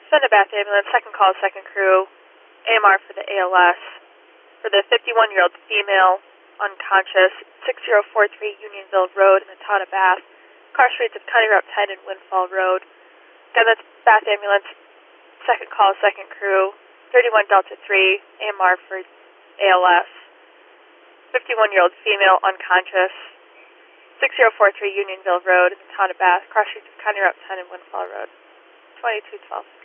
Send a Bath ambulance, second call, second crew, AMR for the ALS, for the 51-year-old female, unconscious, 6043 Unionville Road in the town of Bath. Car streets of County Route 10 and Windfall Road. Again, that's Bath ambulance, second call, second crew, 31 Delta 3, AMR for ALS, 51-year-old female, unconscious, 6043 Unionville Road in the town of Bath. Car streets of County Route 10 and Windfall Road. 2212.